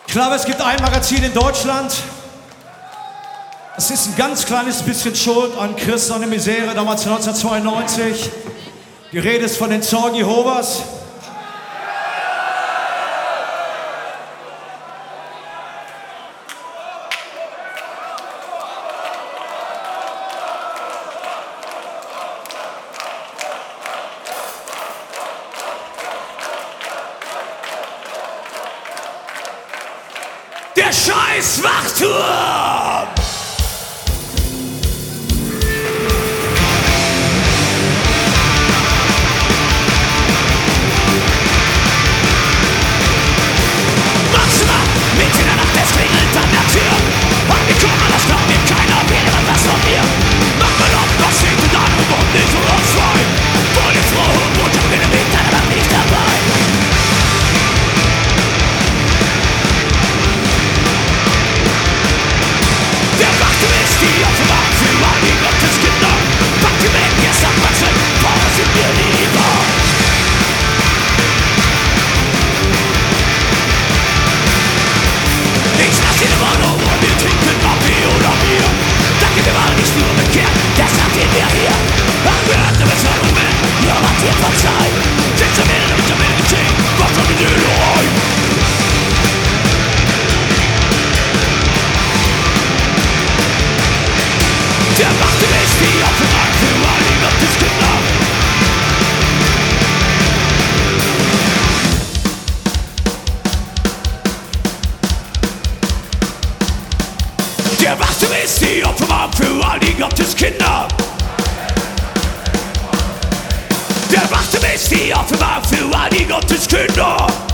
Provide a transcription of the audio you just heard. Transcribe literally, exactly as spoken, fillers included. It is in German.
Ich glaube, es gibt ein Magazin in Deutschland. Es ist ein ganz kleines bisschen Schuld an Christ an der Misere, damals neunzehnhundertzweiundneunzig. Die Rede ist von den Zeugen Jehovas. Der scheiß Wachturm! Der Wachturm ist die Opferbank für all die Gotteskinder. Der Wachturm ist die Opferbank für all die Gotteskinder.